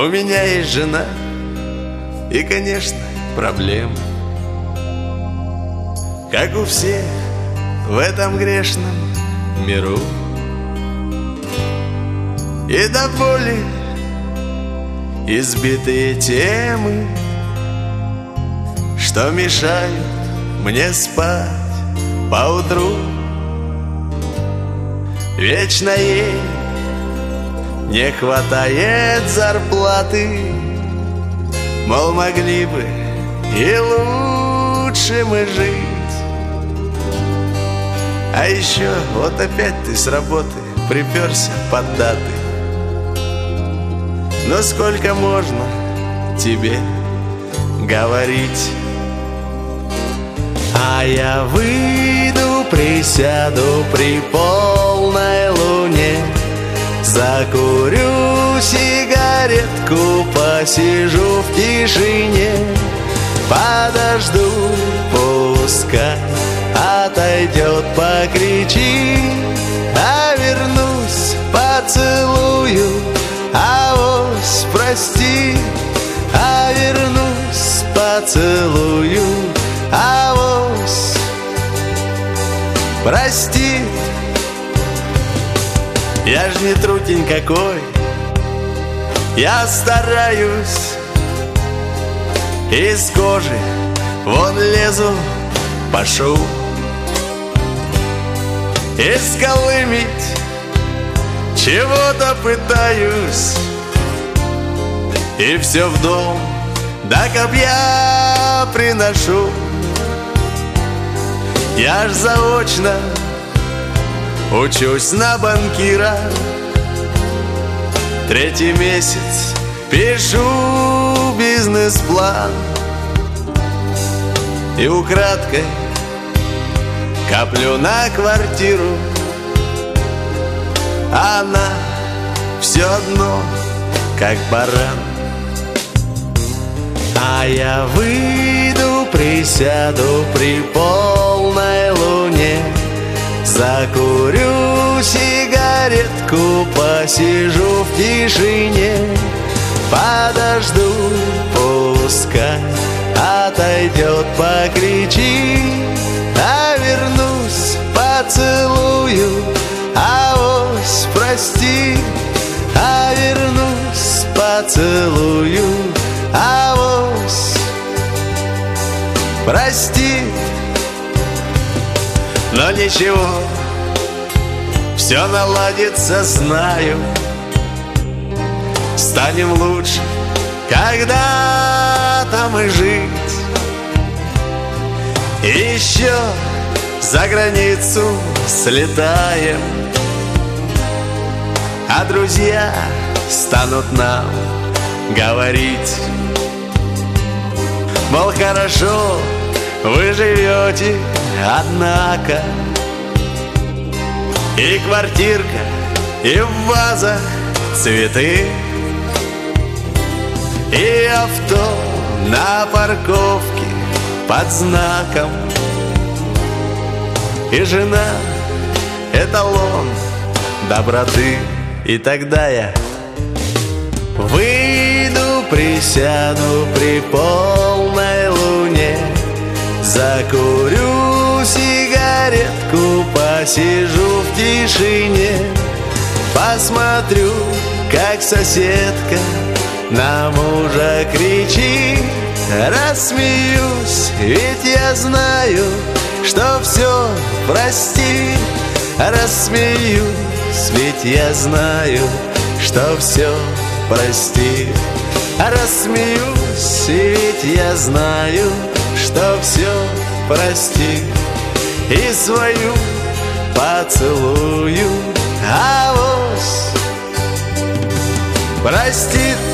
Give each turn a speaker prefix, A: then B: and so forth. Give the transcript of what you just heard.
A: У меня есть жена и, конечно, проблемы, как у всех в этом грешном миру. И до боли избитые темы, что мешают мне спать поутру. Вечно ей не хватает зарплаты, мол, могли бы и лучше мы жить. А еще вот опять ты с работы приперся под даты. Но сколько можно тебе говорить? А я выйду, присяду при полной луне, закурю сигаретку, посижу в тишине, подожду, пускай отойдет, покричи, а вернусь, поцелую, авось прости, а вернусь, поцелую, авось прости. Я ж не трутень какой, я стараюсь, из кожи вон лезу по шву, и сколымить чего-то пытаюсь, и все в дом до копья приношу. Я ж заочно учусь на банкира, третий месяц пишу бизнес-план, и украдкой коплю на квартиру. Она все одно, как баран. А я выйду, присяду при полной луне, закурю сигаретку, посижу в тишине, подожду, пускай отойдет, покричи, а вернусь, поцелую, авось прости, а вернусь, поцелую, авось прости. Но ничего, все наладится, знаю, станем лучше когда-то мы жить. И еще за границу слетаем, а друзья станут нам говорить, мол, хорошо вы живете, однако и квартирка, и в вазах цветы, и авто на парковке под знаком, и жена — эталон доброты. И тогда я выйду, присяду при полной луне, закурю сигаретку, посижу в тишине, посмотрю, как соседка на мужа кричит, рассмеюсь, ведь я знаю, что все простит. Рассмеюсь, ведь я знаю, что все простит. Рассмеюсь, ведь я знаю, что все простит. И свою поцелую, авось простит.